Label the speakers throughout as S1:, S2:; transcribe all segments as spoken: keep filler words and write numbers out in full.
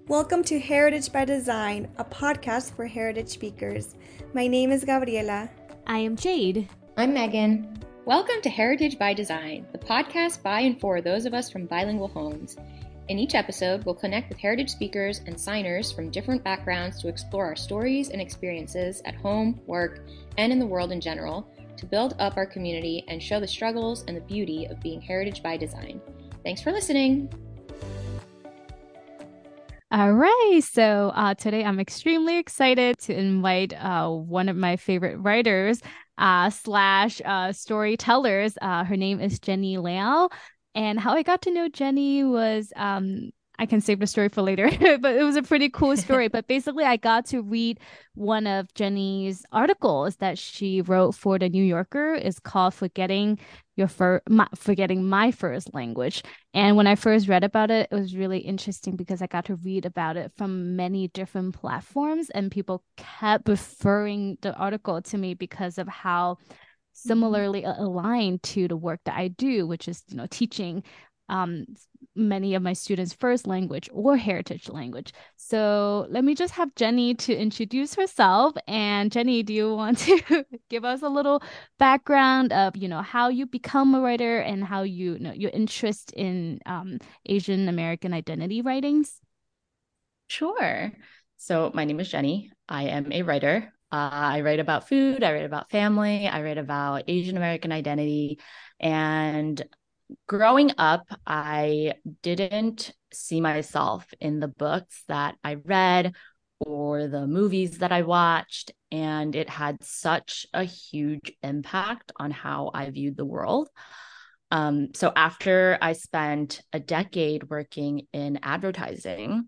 S1: Welcome to Heritage by Design, a podcast for heritage speakers. My name is Gabriela.
S2: I am Jade.
S3: I'm Megan.
S4: Welcome to Heritage by Design, the podcast by and for those of us from bilingual homes. In each episode, we'll connect with heritage speakers and signers from different backgrounds to explore our stories and experiences at home, work, and in the world in general to build up our community and show the struggles and the beauty of being heritage by design. Thanks for listening.
S2: All right, so uh, today I'm extremely excited to invite uh, one of my favorite writers uh, slash uh, storytellers. Uh, her name is Jenny Liao, and how I got to know Jenny was um, I can save the story for later, but it was a pretty cool story. But basically, I got to read one of Jenny's articles that she wrote for the New Yorker. It's called "Forgetting Your Fir- my, Forgetting My First Language." And when I first read about it, it was really interesting because I got to read about it from many different platforms, and people kept referring the article to me because of how similarly aligned to the work that I do, which is, you know, teaching um, many of my students' first language or heritage language. So let me just have Jenny to introduce herself. And Jenny, do you want to give us a little background of, you know, how you become a writer and how you, you know, your interest in um, Asian American identity writings?
S3: Sure. So my name is Jenny. I am a writer. Uh, I write about food. I write about family. I write about Asian American identity. And growing up, I didn't see myself in the books that I read or the movies that I watched. And it had such a huge impact on how I viewed the world. Um, so after I spent a decade working in advertising,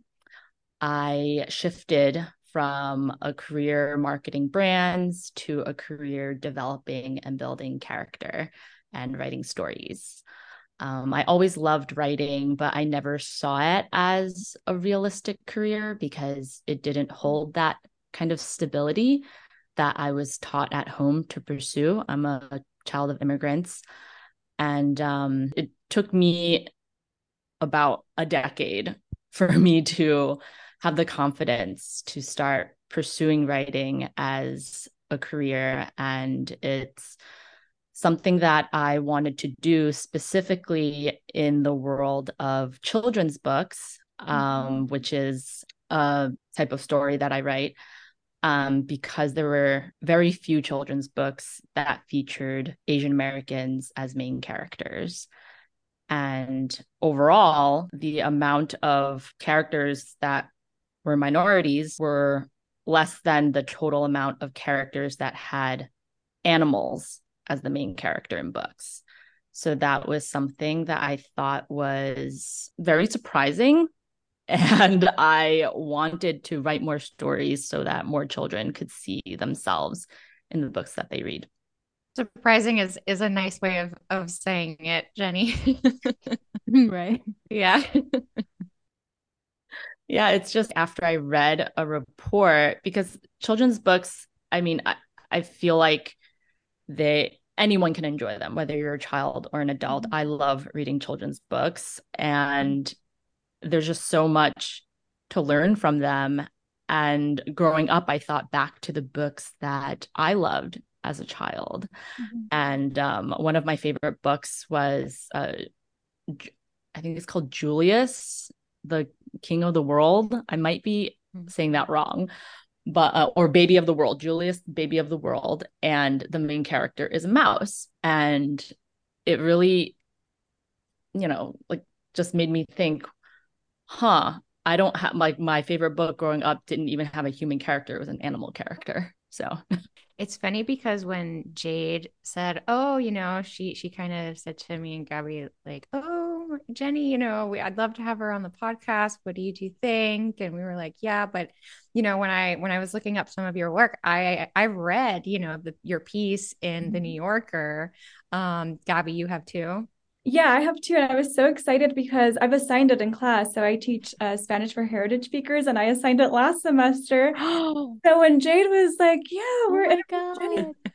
S3: I shifted from a career marketing brands to a career developing and building character and writing stories. Um, I always loved writing, but I never saw it as a realistic career because it didn't hold that kind of stability that I was taught at home to pursue. I'm a child of immigrants, and um, it took me about a decade for me to have the confidence to start pursuing writing as a career. And it's something that I wanted to do specifically in the world of children's books, um, which is a type of story that I write, um, because there were very few children's books that featured Asian Americans as main characters. And overall, the amount of characters that were minorities were less than the total amount of characters that had animals as the main character in books. So that was something that I thought was very surprising. And I wanted to write more stories so that more children could see themselves in the books that they read.
S5: Surprising is is a nice way of of saying it, Jenny.
S2: Right.
S5: Yeah.
S3: Yeah, it's just after I read a report, because children's books, I mean, I, I feel like they anyone can enjoy them, whether you're a child or an adult. I love reading children's books, and there's just so much to learn from them. And growing up, I thought back to the books that I loved as a child. Mm-hmm. And um, one of my favorite books was, uh, I think it's called Julius, the King of the World. I might be saying that wrong, but uh, or Baby of the World, Julius, Baby of the World. And the main character is a mouse. And it really, you know, like just made me think, huh, I don't have like my favorite book growing up didn't even have a human character. It was an animal character. So
S5: it's funny because when Jade said, oh, you know, she she kind of said to me and Gabby, like, oh, Jenny, you know, we, I'd love to have her on the podcast. What do you two think? And we were like, yeah, but you know, when I when I was looking up some of your work, I I read, you know, the, your piece in the New Yorker. Um, Gabby, you have too.
S1: Yeah, I have too. And I was so excited because I've assigned it in class. So I teach uh, Spanish for heritage speakers, and I assigned it last semester. So when Jade was like, yeah, we're
S2: oh my God.
S1: Jenny,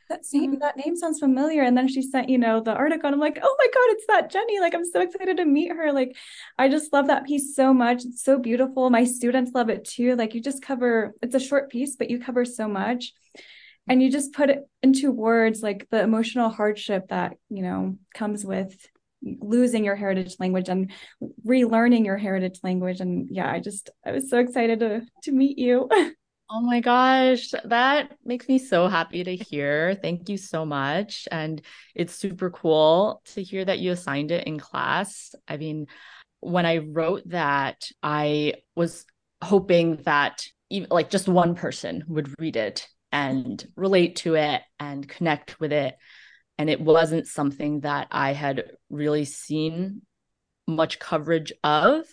S1: that same, that name sounds familiar. And then she sent, you know, the article, and I'm like, oh my God, it's that Jenny. Like, I'm so excited to meet her. Like, I just love that piece so much. It's so beautiful. My students love it too. Like, you just cover, it's a short piece, but you cover so much. And you just put it into words, like the emotional hardship that, you know, comes with losing your heritage language and relearning your heritage language. And yeah, I just, I was so excited to, to meet you.
S3: Oh my gosh, that makes me so happy to hear. Thank you so much. And it's super cool to hear that you assigned it in class. I mean, when I wrote that, I was hoping that even like just one person would read it and relate to it and connect with it. And it wasn't something that I had really seen much coverage of.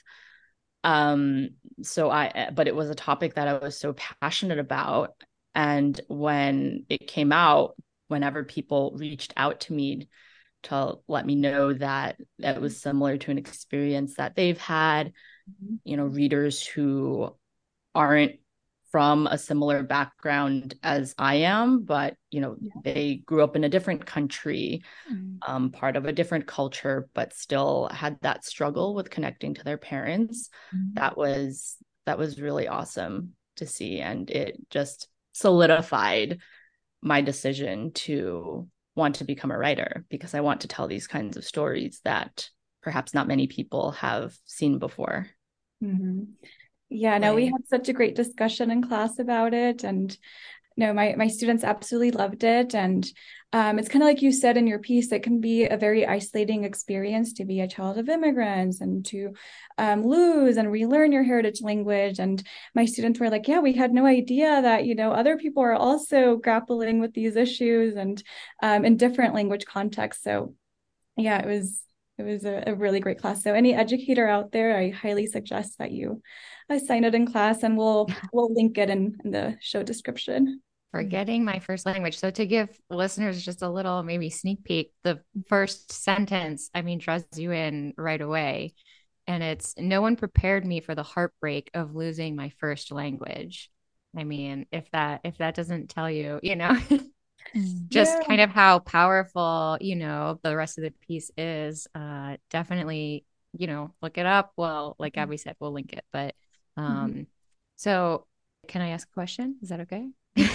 S3: Um, so I, but it was a topic that I was so passionate about. And when it came out, whenever people reached out to me to let me know that that was similar to an experience that they've had, you know, readers who aren't from a similar background as I am, but, you know, yeah. they grew up in a different country, mm-hmm. um, part of a different culture, but still had that struggle with connecting to their parents. Mm-hmm. That was, that was really awesome to see. And it just solidified my decision to want to become a writer, because I want to tell these kinds of stories that perhaps not many people have seen before.
S1: Mm-hmm. Yeah, no, we had such a great discussion in class about it. And no, my, my students absolutely loved it. And um, it's kind of like you said in your piece, it can be a very isolating experience to be a child of immigrants and to um, lose and relearn your heritage language. And my students were like, yeah, we had no idea that, you know, other people are also grappling with these issues and um, in different language contexts. So yeah, it was It was a, a really great class. So any educator out there, I highly suggest that you assign it in class, and we'll we'll link it in, in the show description.
S5: Forgetting my first language. So to give listeners just a little maybe sneak peek, the first sentence, I mean, draws you in right away. And it's, no one prepared me for the heartbreak of losing my first language. I mean, if that if that doesn't tell you, you know, just yeah. kind of how powerful, you know, the rest of the piece is, uh, definitely, you know, look it up. Well, like Abby said, we'll link it. But um, mm-hmm. so can I ask a question? Is that okay?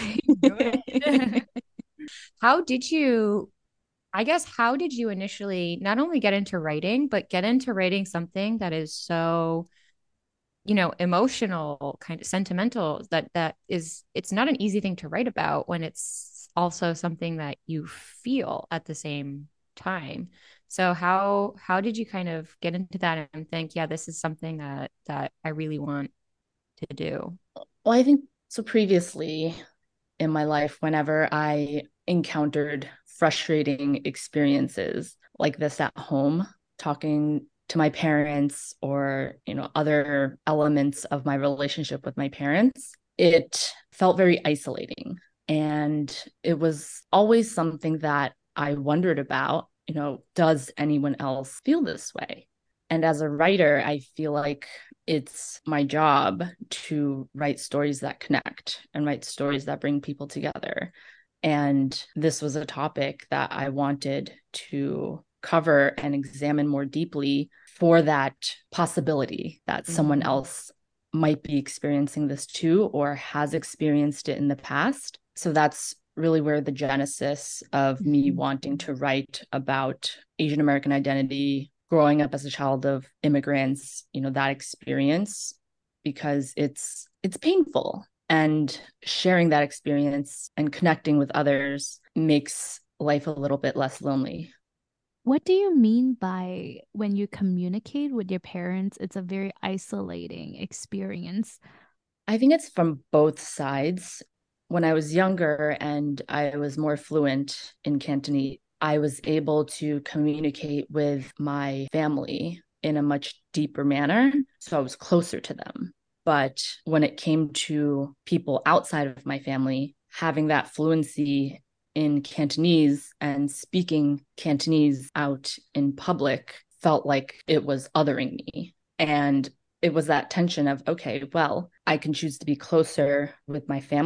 S5: How did you, I guess, how did you initially not only get into writing, but get into writing something that is so, you know, emotional, kind of sentimental, that that is, it's not an easy thing to write about when it's also something that you feel at the same time. So how how did you kind of get into that and think, yeah, this is something that that I really want to do?
S3: Well, I think so. Previously in my life, whenever I encountered frustrating experiences like this at home, talking to my parents or, you know, other elements of my relationship with my parents, it felt very isolating. And it was always something that I wondered about, you know, does anyone else feel this way? And as a writer, I feel like it's my job to write stories that connect and write stories that bring people together. And this was a topic that I wanted to cover and examine more deeply for that possibility that mm-hmm. someone else might be experiencing this too, or has experienced it in the past. So that's really where the genesis of mm-hmm. me wanting to write about Asian American identity, growing up as a child of immigrants, you know, that experience, because it's it's painful. And sharing that experience and connecting with others makes life a little bit less lonely.
S2: What do you mean by when you communicate with your parents, it's a very isolating experience?
S3: I think it's from both sides. When I was younger and I was more fluent in Cantonese, I was able to communicate with my family in a much deeper manner. So I was closer to them. But when it came to people outside of my family, having that fluency in Cantonese and speaking Cantonese out in public felt like it was othering me. And it was that tension of, okay, well, I can choose to be closer with my family,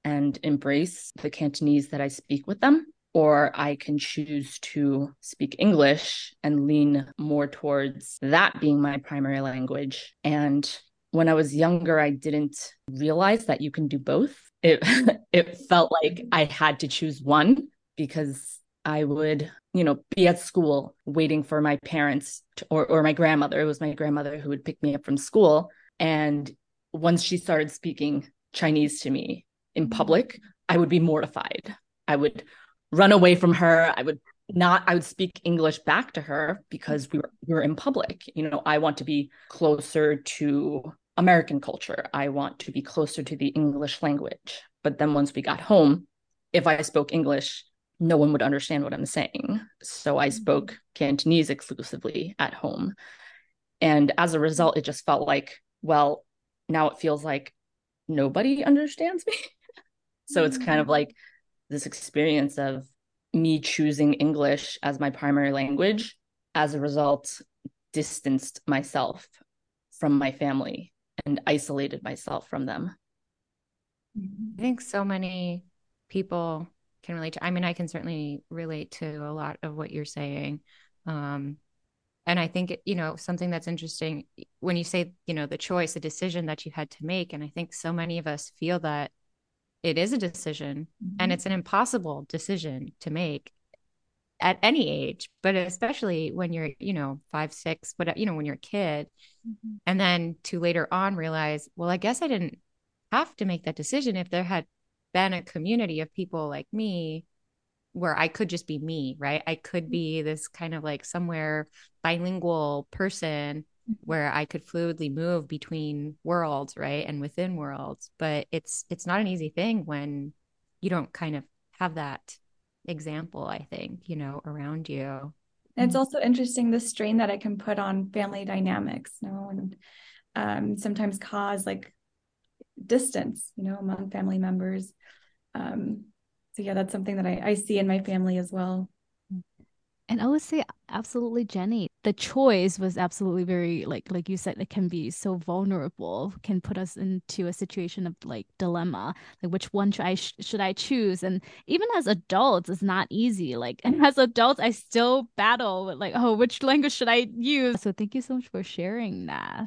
S3: and embrace the Cantonese that I speak with them, or I can choose to speak English and lean more towards that being my primary language. And when I was younger, I didn't realize that you can do both. It it felt like I had to choose one, because I would, you know, be at school waiting for my parents to, or or my grandmother. It was my grandmother who would pick me up from school. And once she started speaking Chinese to me in public, I would be mortified. I would run away from her. I would not, I would speak English back to her because we were, we were in public. You know, I want to be closer to American culture. I want to be closer to the English language. But then once we got home, if I spoke English, no one would understand what I'm saying. So I spoke Cantonese exclusively at home. And as a result, it just felt like, well, now it feels like nobody understands me. So it's kind of like this experience of me choosing English as my primary language, as a result, distanced myself from my family and isolated myself from them.
S5: I think so many people can relate to, I mean, I can certainly relate to a lot of what you're saying. Um, and I think, you know, something that's interesting when you say, you know, the choice, the decision that you had to make. And I think so many of us feel that it is a decision, mm-hmm. and it's an impossible decision to make at any age, but especially when you're, you know, five, six, but, you know, when you're a kid, mm-hmm. and then to later on realize, well, I guess I didn't have to make that decision if there had been a community of people like me where I could just be me, right? I could be this kind of like somewhere bilingual person where I could fluidly move between worlds, right? And within worlds. But it's it's not an easy thing when you don't kind of have that example, I think, you know, around you.
S1: And it's also interesting the strain that it can put on family dynamics, you know, and um, sometimes cause like distance, you know, among family members. Um, so yeah, that's something that I, I see in my family as well.
S2: And I would say absolutely, Jenny. The choice was absolutely very, like like you said, it can be so vulnerable, can put us into a situation of like dilemma, like which one should I sh- should I choose? And even as adults, it's not easy. Like, and as adults, I still battle with like, oh, which language should I use? So thank you so much for sharing that.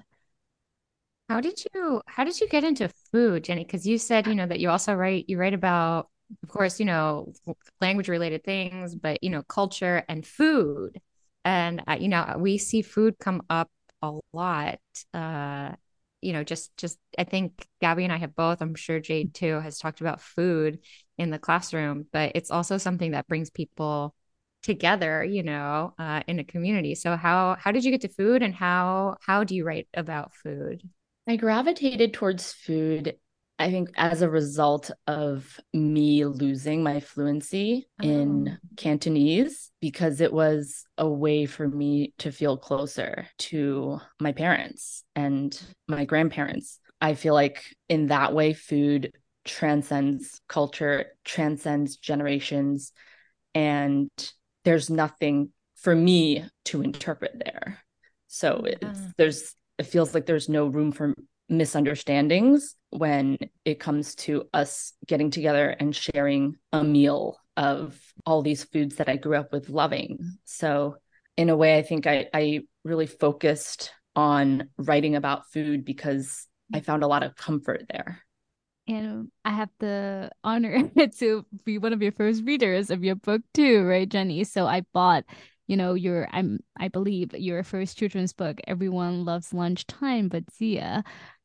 S5: How did you how did you get into food, Jenny? Because you said, you know, that you also write you write about, of course, you know, language related things, but, you know, culture and food. And, uh, you know, we see food come up a lot. Uh, you know, just, just, I think Gabby and I have both, I'm sure Jade too, has talked about food in the classroom, but it's also something that brings people together, you know, uh, in a community. So how, how did you get to food, and how, how do you write about food?
S3: I gravitated towards food, I think, as a result of me losing my fluency oh. in Cantonese, because it was a way for me to feel closer to my parents and my grandparents. I feel like in that way, food transcends culture, transcends generations, and there's nothing for me to interpret there. So it's, uh. there's it feels like there's no room for misunderstandings when it comes to us getting together and sharing a meal of all these foods that I grew up with loving. So in a way, I think I, I really focused on writing about food because I found a lot of comfort there.
S2: And I have the honor to be one of your first readers of your book too, right, Jenny? So I bought You know, your I'm I believe your first children's book, Everyone Loves Lunchtime, but Zia.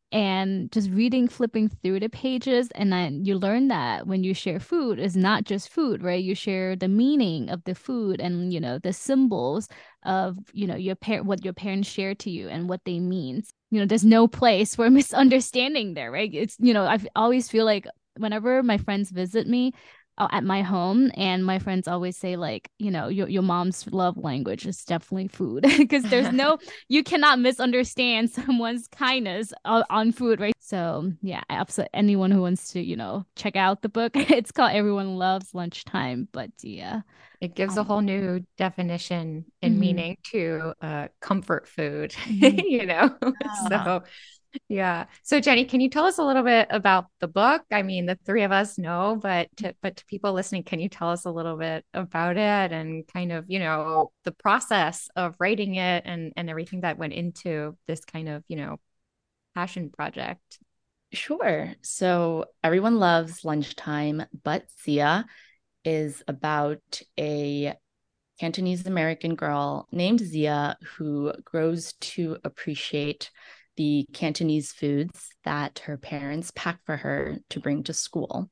S2: And just reading, flipping through the pages, and then you learn that when you share food, it's not just food, right? You share the meaning of the food and, you know, the symbols of, you know, your par- what your parents share to you and what they mean. You know, there's no place for misunderstanding there, right? It's, you know, I always feel like whenever my friends visit me at my home, and my friends always say, like, you know, your your mom's love language is definitely food, because there's no you cannot misunderstand someone's kindness on, on food, right? So yeah, absolutely, anyone who wants to, you know, check out the book, it's called Everyone Loves Lunchtime, but yeah,
S5: it gives um, a whole new definition and mm-hmm. meaning to uh comfort food. Mm-hmm. You know.
S3: Yeah.
S5: So Yeah. So Jenny, can you tell us a little bit about the book? I mean, the three of us know, but to, but to people listening, can you tell us a little bit about it and kind of, you know, the process of writing it and and everything that went into this kind of, you know, passion project?
S3: Sure. So Everyone Loves Lunchtime, but Zia is about a Cantonese American girl named Zia who grows to appreciate the Cantonese foods that her parents pack for her to bring to school.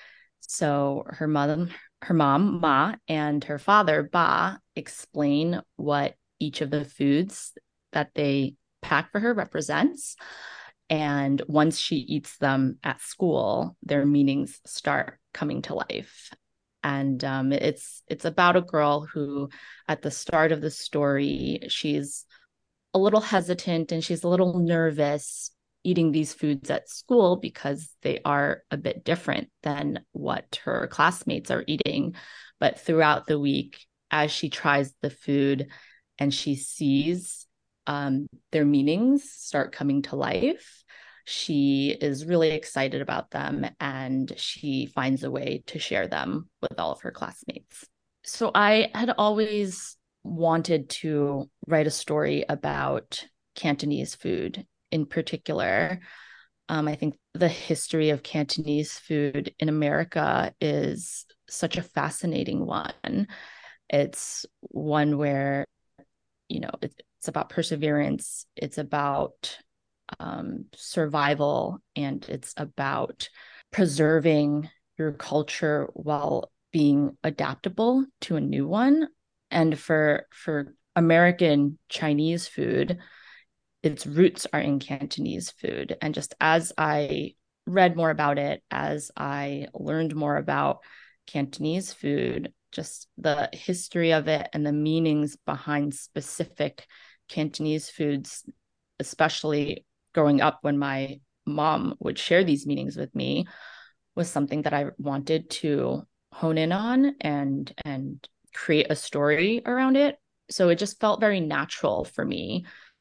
S3: So her mother, her mom, Ma, and her father, Ba, explain what each of the foods that they pack for her represents. And once she eats them at school, their meanings start coming to life. And um, it's it's about a girl who, at the start of the story, she's a little hesitant and she's a little nervous eating these foods at school because they are a bit different than what her classmates are eating. But throughout the week, as she tries the food and she sees um, their meanings start coming to life, she is really excited about them and she finds a way to share them with all of her classmates. So I had always wanted to write a story about Cantonese food in particular. Um, I think the history of Cantonese food in America is such a fascinating one. It's one where, you know, it's, it's about perseverance, it's about um, survival, and it's about preserving your culture while being adaptable to a new one. And for for American Chinese food, its roots are in Cantonese food. And just as I read more about it, as I learned more about Cantonese food, just the history of it and the meanings behind specific Cantonese foods, especially growing up when my mom would share these meanings with me, was something that I wanted to hone in on and and create a story around it. So it just felt very natural for me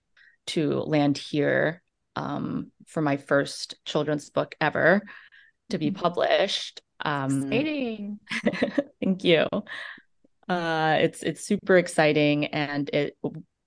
S3: to land here um, for my first children's book ever to be published. Um,
S5: Exciting.
S3: thank you. Uh, it's it's super exciting, and it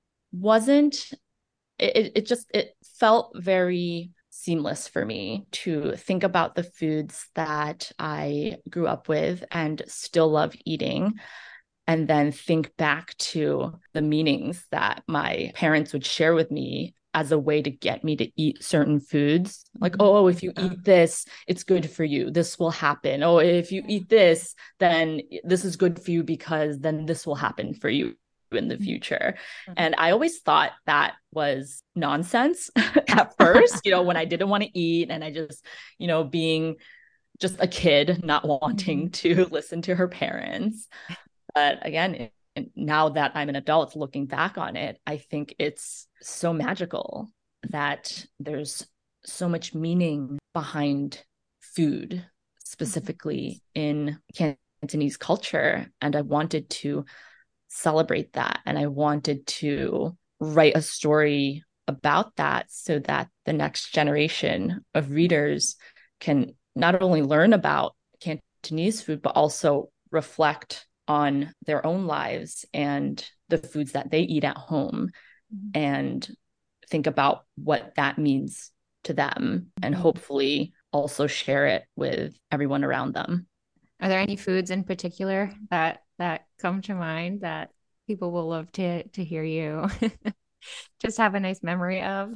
S3: wasn't. It it just it felt very seamless for me to think about the foods that I grew up with and still love eating, and then think back to the meanings that my parents would share with me as a way to get me to eat certain foods. Like, oh, if you eat this, it's good for you. This will happen. Oh, if you eat this, then this is good for you because then this will happen for you in the future. And I always thought that was nonsense at first, you know, when I didn't want to eat and I just, you know, being just a kid, not wanting to listen to her parents. But again, now that I'm an adult looking back on it, I think it's so magical that there's so much meaning behind food, specifically in Cantonese culture. And I wanted to celebrate that. And I wanted to write a story about that so that the next generation of readers can not only learn about Cantonese food, but also reflect on their own lives and the foods that they eat at home and think about what that means to them and hopefully also share it with everyone around them.
S5: Are there any foods in particular that that come to mind that people will love to to hear you just have a nice memory of?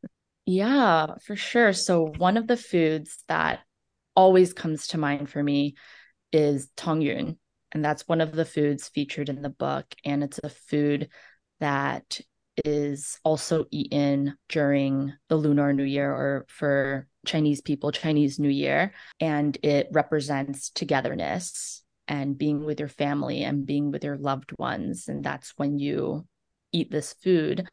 S3: Yeah, for sure. So one of the foods that always comes to mind for me is tongyun. And that's one of the foods featured in the book. And it's a food that is also eaten during the Lunar New Year, or for Chinese people, Chinese New Year. And it represents togetherness and being with your family and being with your loved ones. And that's when you eat this food.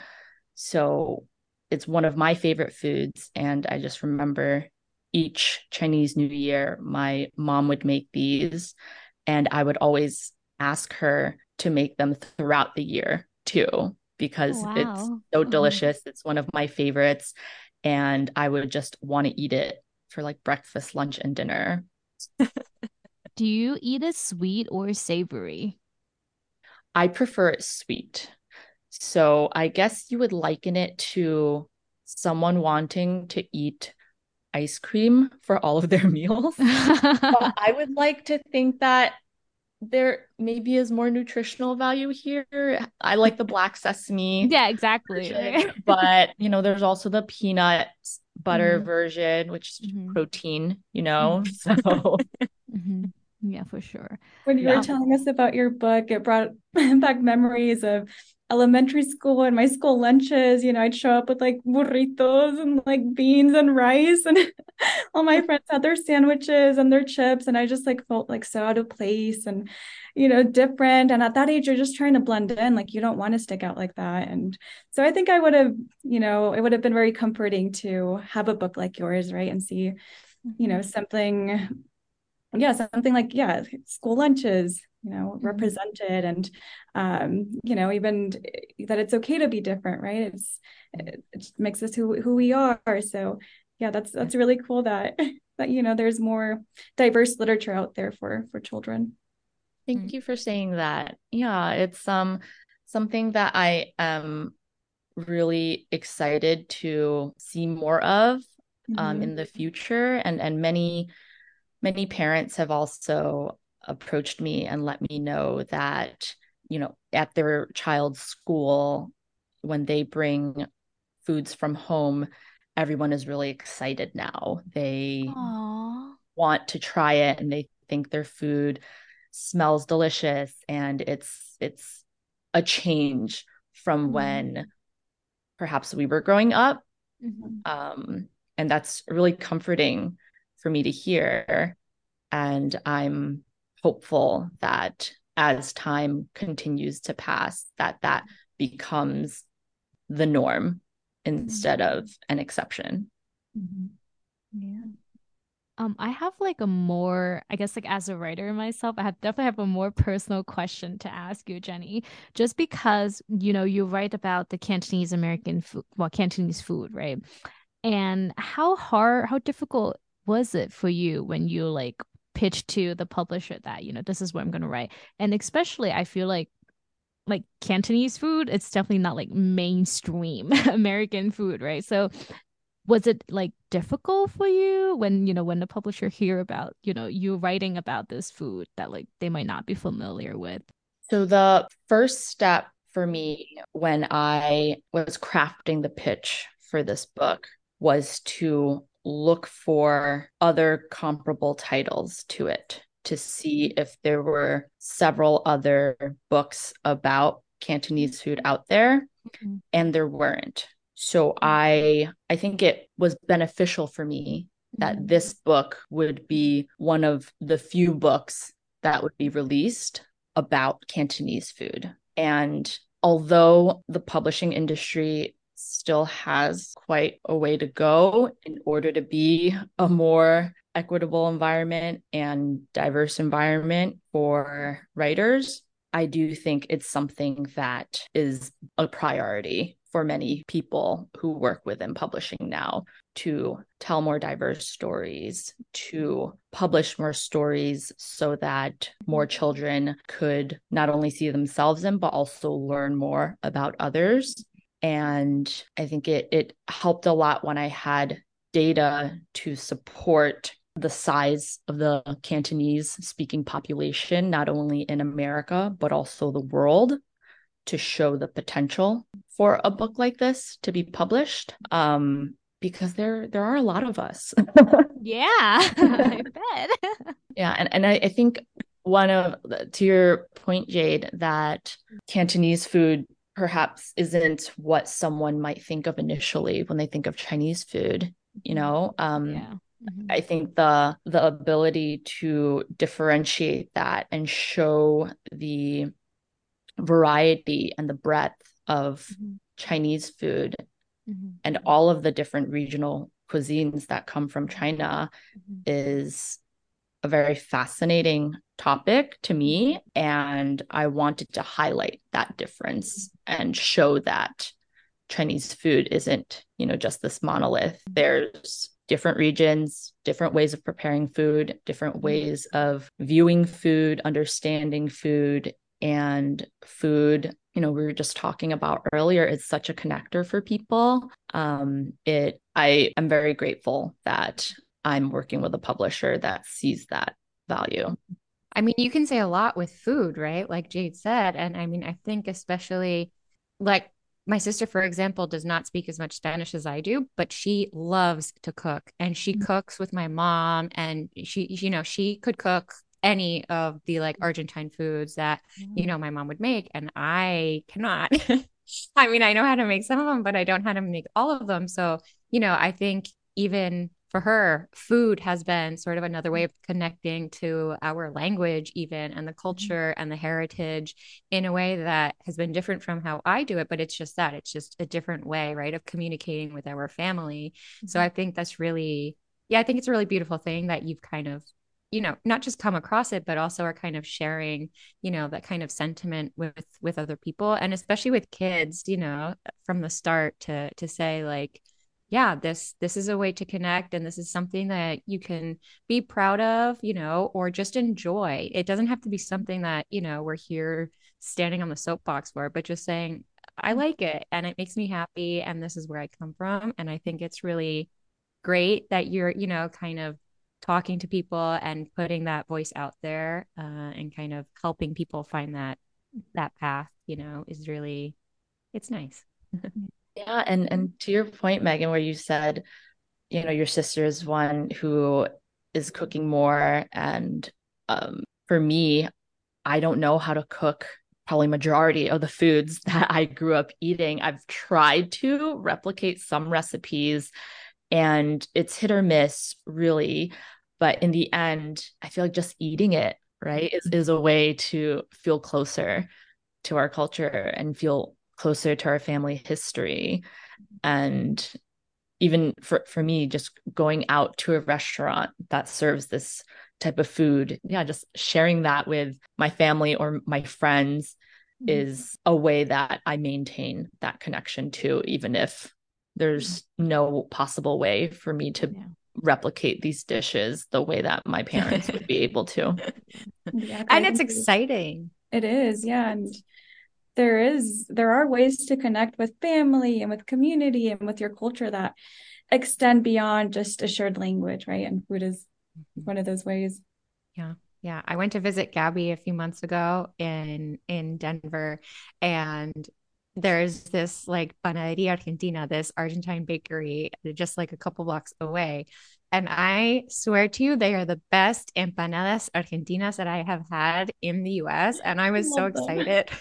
S3: So it's one of my favorite foods. And I just remember each Chinese New Year, my mom would make these. And I would always ask her to make them throughout the year too, because
S2: Wow.
S3: it's so delicious. It's one of my favorites. and I would just want to eat it for like breakfast, lunch, and dinner.
S2: Do you eat it sweet or savory?
S3: I prefer it sweet. So I guess you would liken it to someone wanting to eat ice cream for all of their meals. But I would like to think that there maybe is more nutritional value here. I like the black sesame.
S2: Yeah, exactly.
S3: Version,
S2: Right?
S3: but you know, there's also the peanut butter
S2: Mhm.
S3: version, which is
S2: Mhm.
S3: protein, you know.
S2: Mhm.
S3: So
S2: Mhm. Yeah, for sure.
S1: When you were
S3: yeah.
S1: telling us about your book, it brought back memories of elementary school and my school lunches. You know, I'd show up with like burritos and like beans and rice, and all my friends had their sandwiches and their chips, and I just like felt like so out of place and, you know, different. And at that age, you're just trying to blend in, like you don't want to stick out like that. And so I think I would have, you know, it would have been very comforting to have a book like yours, right? And see, you know, something yeah, something like, yeah, school lunches, you know,
S2: Mhm.
S1: represented, and um, you know, even that it's okay to be different, right? It's it just makes us who who we are. So yeah, that's that's really cool that that you know there's more diverse literature out there for for children.
S3: Thank you for saying that. Yeah, it's um something that I am really excited to see more of um
S1: Mhm.
S3: in the future. And and many many parents have also approached me and let me know that, you know, at their child's school, when they bring foods from home, everyone is really excited now. They
S2: Aw.
S3: want to try it and they think their food smells delicious, and it's it's a change from when perhaps we were growing up.
S2: Mhm.
S3: Um, and that's really comforting for me to hear. And I'm hopeful that as time continues to pass, that that becomes the norm instead of an exception.
S2: Mhm. Yeah. Um, I have like a more, I guess like as a writer myself, I have definitely have a more personal question to ask you, Jenny. Just because, you know, you write about the Cantonese American food, well, Cantonese food, right? And how hard, how difficult was it for you when you like pitched to the publisher that, you know, this is what I'm gonna write? And especially I feel like like Cantonese food, it's definitely not like mainstream American food, right? So was it like difficult for you when, you know, when the publisher hear about, you know, you writing about this food that like they might not be familiar with?
S3: So the first step for me when I was crafting the pitch for this book was to look for other comparable titles to it to see if there were several other books about Cantonese food out there,
S2: Mm-hmm.
S3: and there weren't. So I I think it was beneficial for me that
S2: Mm-hmm.
S3: this book would be one of the few books that would be released about Cantonese food. And although the publishing industry still has quite a way to go in order to be a more equitable environment and diverse environment for writers, I do think it's something that is a priority for many people who work within publishing now, to tell more diverse stories, to publish more stories so that more children could not only see themselves in, but also learn more about others. And I think it it helped a lot when I had data to support the size of the Cantonese speaking population, not only in America, but also the world, to show the potential for a book like this to be published. Um, because there there are a lot of us.
S2: Yeah, I bet.
S3: Yeah, and, and I, I think one of, to your point, Jade, that Cantonese food perhaps isn't what someone might think of initially when they think of Chinese food. You know, um,
S2: Yeah. Mm-hmm.
S3: I think the the ability to differentiate that and show the variety and the breadth of
S2: Mm-hmm.
S3: Chinese food
S2: Mm-hmm.
S3: and all of the different regional cuisines that come from China
S2: Mm-hmm.
S3: is a very fascinating topic to me. And I wanted to highlight that difference and show that Chinese food isn't, you know, just this monolith. There's different regions, different ways of preparing food, different ways of viewing food, understanding food, and food, you know, we were just talking about earlier, it's such a connector for people. Um, it, I am very grateful that I'm working with a publisher that sees that value.
S5: I mean, you can say a lot with food, right? Like Jade said. And I mean, I think especially like my sister, for example, does not speak as much Spanish as I do, but she loves to cook and she mm-hmm. cooks with my mom, and she, you know, she could cook any of the like Argentine foods that, mm-hmm. you know, my mom would make. And I cannot. I mean, I know how to make some of them, but I don't know how to make all of them. So, you know, I think even for her, food has been sort of another way of connecting to our language, even, and the culture and the heritage in a way that has been different from how I do it. But it's just that it's just a different way, right, of communicating with our family. Mm-hmm. So I think that's really, yeah, I think it's a really beautiful thing that you've kind of, you know, not just come across it, but also are kind of sharing, you know, that kind of sentiment with with other people, and especially with kids, you know, from the start to to say like, yeah, this this is a way to connect, and this is something that you can be proud of, you know, or just enjoy. It doesn't have to be something that, you know, we're here standing on the soapbox for, but just saying, I like it and it makes me happy and this is where I come from. And I think it's really great that you're, you know, kind of talking to people and putting that voice out there, uh, and kind of helping people find that that path, you know, is really, it's nice.
S3: Yeah, and and to your point, Megan, where you said, you know, your sister is one who is cooking more, and um, for me, I don't know how to cook probably majority of the foods that I grew up eating. I've tried to replicate some recipes, and it's hit or miss, really. But in the end, I feel like just eating it, right, is, is a way to feel closer to our culture and feel closer to our family history. And even for, for me, just going out to a restaurant that serves this type of food, yeah, just sharing that with my family or my friends mm-hmm. is a way that I maintain that connection too, even if there's no possible way for me to yeah. replicate these dishes the way that my parents would be able to.
S5: Yeah, and it's exciting.
S1: It is, yeah. And there is, there are ways to connect with family and with community and with your culture that extend beyond just a shared language, right? And food is one of those ways.
S5: Yeah. Yeah. I went to visit Gabby a few months ago in, in Denver, and there's this like Panaderia Argentina, this Argentine bakery, just like a couple blocks away. And I swear to you, they are the best empanadas argentinas that I have had in the U S. And I was I so excited.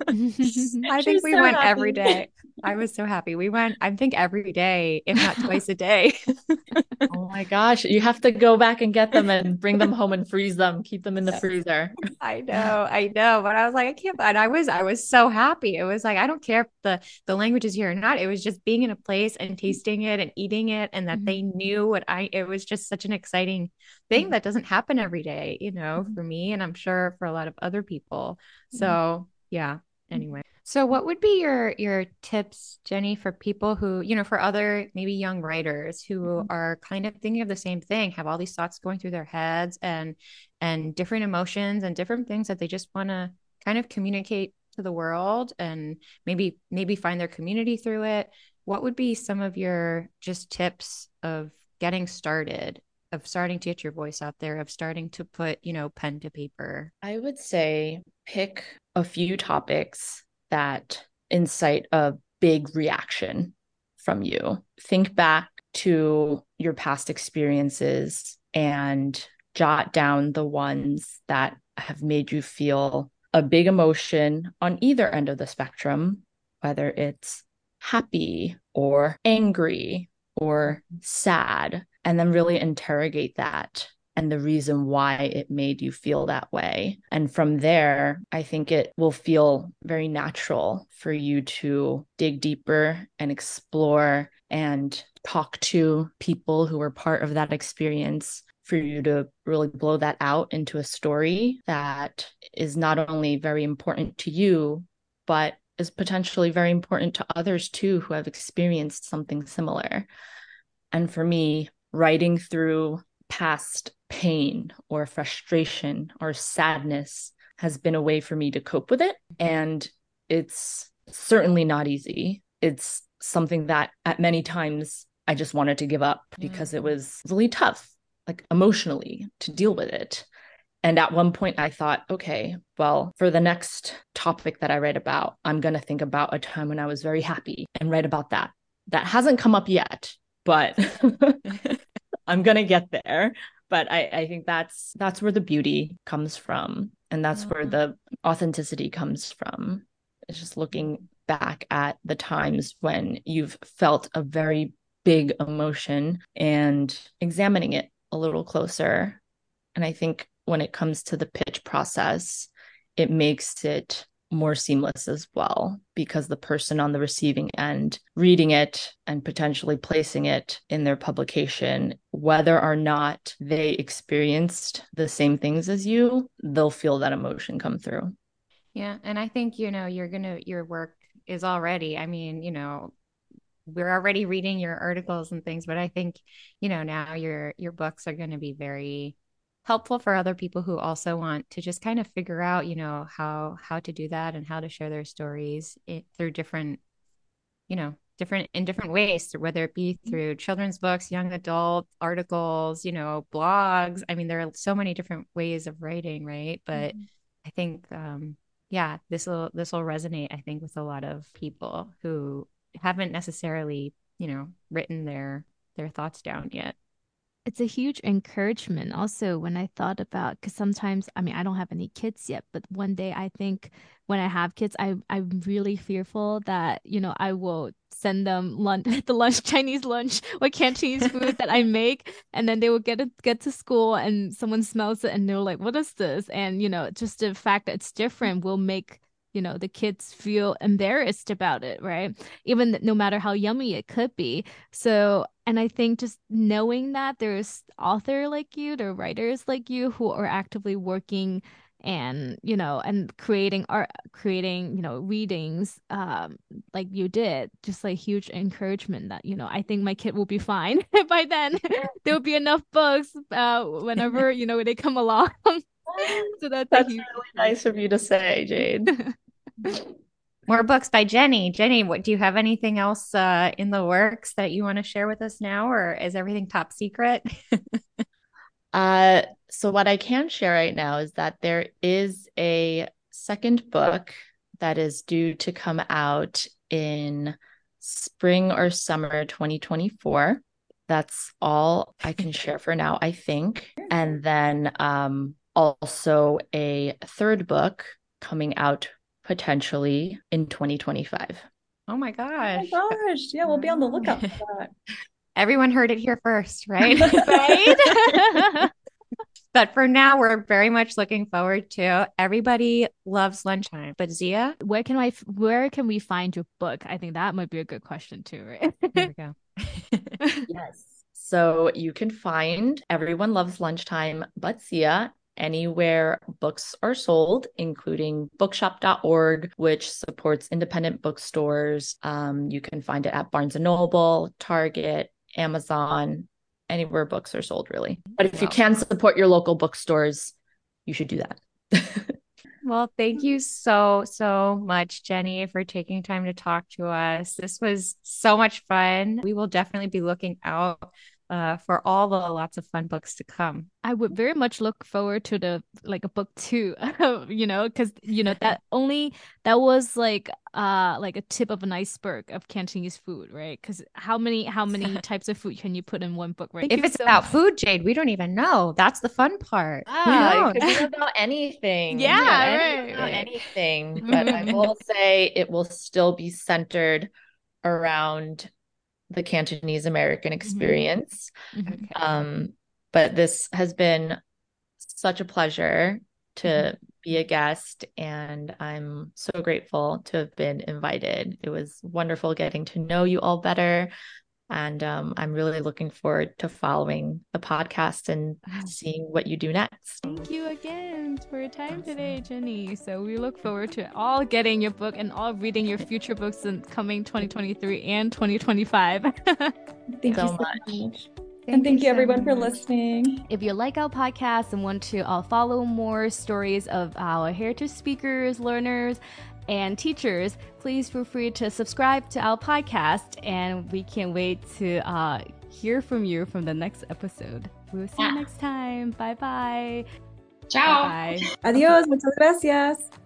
S5: I think we so went happy. Every day. I was so happy. We went, I think, every day, if not twice a day.
S3: Oh my gosh. You have to go back and get them and bring them home and freeze them. Keep them in the freezer.
S5: I know, I know. But I was like, I can't. And I was, I was so happy. It was like, I don't care if the, the language is here or not. It was just being in a place and tasting it and eating it, and that mm-hmm. they knew what I, it was just such an exciting thing that doesn't happen every day, you know, mm-hmm. for me. And I'm sure for a lot of other people. So mm-hmm. yeah. Anyway. So what would be your your tips, Jenny, for people who, you know, for other maybe young writers who mm-hmm. are kind of thinking of the same thing, have all these thoughts going through their heads and and different emotions and different things that they just want to kind of communicate to the world and maybe maybe find their community through it? What would be some of your just tips of getting started, of starting to get your voice out there, of starting to put, you know, pen to paper?
S3: I would say pick a few topics that incite a big reaction from you. Think back to your past experiences and jot down the ones that have made you feel a big emotion on either end of the spectrum, whether it's happy or angry or sad, and then really interrogate that and the reason why it made you feel that way. And from there, I think it will feel very natural for you to dig deeper and explore and talk to people who were part of that experience, for you to really blow that out into a story that is not only very important to you, but is potentially very important to others too who have experienced something similar. And for me, writing through past pain or frustration or sadness has been a way for me to cope with it. And it's certainly not easy. It's something that at many times I just wanted to give up because it was really tough, like emotionally, to deal with it. And at one point I thought, okay, well, for the next topic that I write about, I'm going to think about a time when I was very happy and write about that. That hasn't come up yet, but I'm going to get there. But I, I think that's that's where the beauty comes from. And that's where the authenticity comes from. It's just looking back at the times when you've felt a very big emotion and examining it a little closer. And I think when it comes to the pitch process, it makes it more seamless as well, because the person on the receiving end reading it and potentially placing it in their publication, whether or not they experienced the same things as you, they'll feel that emotion come through.
S5: Yeah. And I think, you know, you're going to, your work is already, I mean, you know, we're already reading your articles and things, but I think, you know, now your, your books are going to be very helpful for other people who also want to just kind of figure out, you know, how, how to do that and how to share their stories it, through different, you know, different, in different ways, whether it be through children's books, young adult articles, you know, blogs. I mean, there are so many different ways of writing, right? But mm-hmm. I think, um, yeah, this will, this will resonate, I think, with a lot of people who haven't necessarily, you know, written their, their thoughts down yet.
S2: It's a huge encouragement also when I thought about, because sometimes, I mean, I don't have any kids yet, but one day I think when I have kids, I, I'm really fearful that, you know, I will send them lunch, the lunch, Chinese lunch or Cantonese food that I make. And then they will get it, get to school and someone smells it and they're like, what is this? And, you know, just the fact that it's different will make, you know, the kids feel embarrassed about it, right? Even no matter how yummy it could be. So, and I think just knowing that there's author like you, there are writers like you who are actively working and, you know, and creating art, creating, you know, readings um, like you did, just like huge encouragement that, you know, I think my kid will be fine by then. There will be enough books uh, whenever, you know, they come along.
S3: So that's, that's huge... really nice of you to say, Jade.
S5: More books by Jenny. Jenny, what do you have anything else uh, in the works that you want to share with us now, or is everything top secret?
S3: uh, so what I can share right now is that there is a second book that is due to come out in spring or summer twenty twenty-four. That's all I can share for now, I think. And then um, also a third book coming out potentially in twenty twenty-five.
S5: Oh my gosh.
S1: Oh my gosh. Yeah, we'll be on the lookout for that.
S5: Everyone heard it here first, right? Right? But for now, we're very much looking forward to Everybody Loves Lunchtime. But Zia,
S2: where can I where can we find your book? I think that might be a good question too, right?
S5: There we go.
S3: Yes. So you can find Everyone Loves Lunchtime but Zia anywhere books are sold, including bookshop dot org, which supports independent bookstores. Um, you can find it at Barnes and Noble, Target, Amazon, anywhere books are sold, really. But if wow. you can support your local bookstores, you should do that.
S5: Well, thank you so, so much, Jenny, for taking time to talk to us. This was so much fun. We will definitely be looking out Uh, for all the lots of fun books to come.
S2: I would very much look forward to the like a book two, you know, because you know that only that was like uh like a tip of an iceberg of Cantonese food, right? Because how many how many types of food can you put in one book, right?
S5: Thank if it's so about much. Food, Jade, we don't even know. That's the fun part.
S3: Ah, it could be about anything.
S2: Yeah,
S3: yeah
S2: right,
S3: about
S2: right.
S3: anything. But I will say it will still be centered around the Cantonese American experience. Mm-hmm. Okay. Um, but this has been such a pleasure to mm-hmm. be a guest, and I'm so grateful to have been invited. It was wonderful getting to know you all better. And um, I'm really looking forward to following the podcast and seeing what you do next.
S2: Thank you again for your time today, Jenny. So we look forward to all getting your book and all reading your future books in coming twenty twenty-three and twenty twenty-five.
S1: Thank
S3: so
S1: you so
S3: much.
S1: much.
S5: Thank
S1: and thank you,
S5: you so
S1: everyone, for
S5: much.
S1: listening.
S2: If you like our podcast and want to uh, follow more stories of our heritage speakers, learners, and teachers, please feel free to subscribe to our podcast, and we can't wait to uh, hear from you from the next episode. We'll see
S4: Yeah.
S2: you next time. Bye bye.
S4: Ciao.
S2: Bye.
S1: Adios, muchas gracias.